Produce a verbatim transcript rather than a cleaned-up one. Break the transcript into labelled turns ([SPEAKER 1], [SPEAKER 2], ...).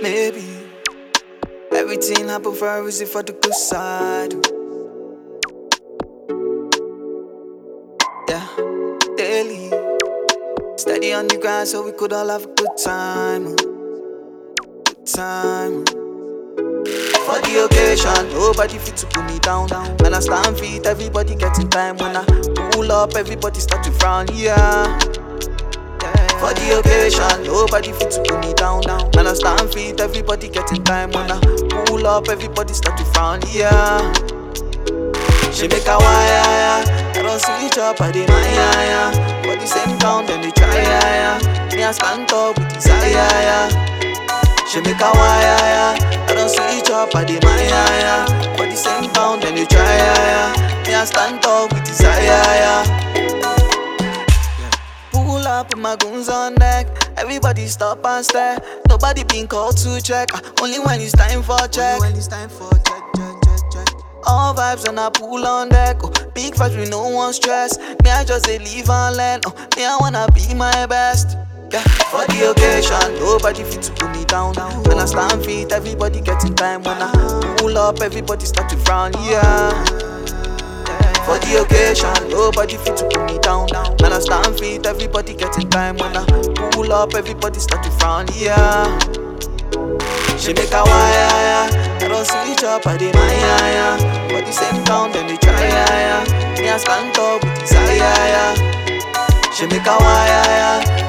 [SPEAKER 1] maybe everything happen for a reason, for the good side. Yeah, daily steady on the grind so we could all have a good time. Good time. For the occasion, nobody fit to pull me down. When I stand feet, everybody getting time. When I pull up, everybody start to frown. Yeah. For the occasion, nobody fit to pull me down. When I stand feet, everybody getting time. When I pull up, everybody start to frown. Yeah. She make a wire, I don't switch up, I did my yeah. For the same town, then they try yeah. Me I stand up with desire yeah. She make a wire, I don't switch up, I did my yeah. For the same town, then they try yeah. Me I stand up with desire yeah. Pull up with my goons on deck. Everybody stop and stare. Nobody been called to check. Only when it's time for check. Only when it's time for check, check, check, check. All vibes and I pull on deck. Oh, big vibes with no one stress. Me I just say leave and learn. Oh, me I wanna be my best. Yeah. For the occasion, nobody fit to pull me down. When I stand feet, everybody getting time. When I pull up, everybody start to frown. Yeah. For the occasion, nobody fit to pull me down. When I stand feet, everybody getting time. When I pull up, everybody start to frown. Yeah. She make a wire, I don't switch up, I did my yeah. For the same town, then they try yeah. Me I stand up with desire yeah. She make a wire,